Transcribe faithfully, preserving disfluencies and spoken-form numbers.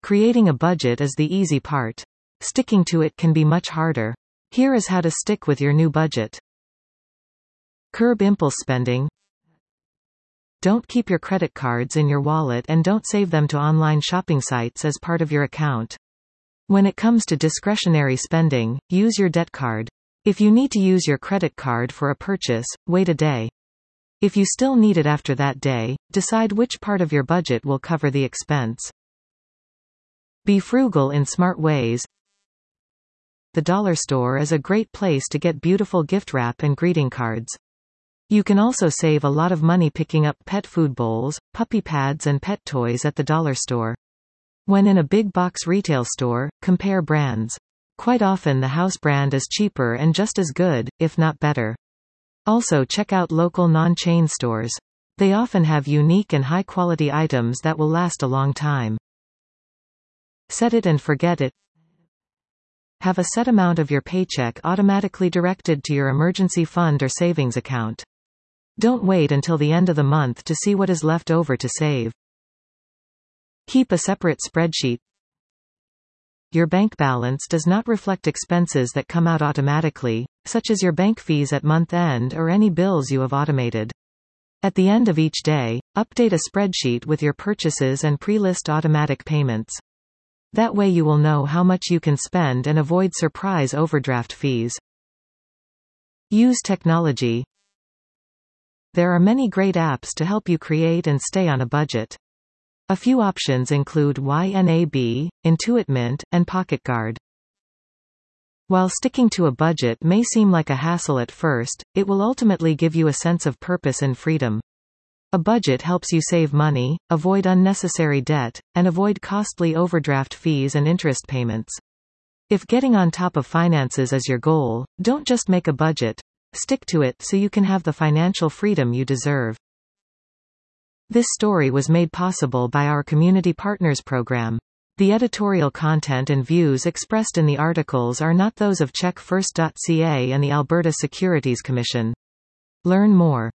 Creating a budget is the easy part. Sticking to it can be much harder. Here is how to stick with your new budget. Curb impulse spending. Don't keep your credit cards in your wallet and don't save them to online shopping sites as part of your account. When it comes to discretionary spending, use your debt card. If you need to use your credit card for a purchase, wait a day. If you still need it after that day, decide which part of your budget will cover the expense. Be frugal in smart ways. The dollar store is a great place to get beautiful gift wrap and greeting cards. You can also save a lot of money picking up pet food bowls, puppy pads and pet toys at the dollar store. When in a big box retail store, compare brands. Quite often the house brand is cheaper and just as good, if not better. Also check out local non-chain stores. They often have unique and high-quality items that will last a long time. Set it and forget it. Have a set amount of your paycheck automatically directed to your emergency fund or savings account. Don't wait until the end of the month to see what is left over to save. Keep a separate spreadsheet. Your bank balance does not reflect expenses that come out automatically, such as your bank fees at month end or any bills you have automated. At the end of each day, update a spreadsheet with your purchases and pre-list automatic payments. That way you will know how much you can spend and avoid surprise overdraft fees. Use technology. There are many great apps to help you create and stay on a budget. A few options include Y N A B, Intuit Mint, and PocketGuard. While sticking to a budget may seem like a hassle at first, it will ultimately give you a sense of purpose and freedom. A budget helps you save money, avoid unnecessary debt, and avoid costly overdraft fees and interest payments. If getting on top of finances is your goal, don't just make a budget. Stick to it so you can have the financial freedom you deserve. This story was made possible by our Community Partners program. The editorial content and views expressed in the articles are not those of check first dot C A and the Alberta Securities Commission. Learn more.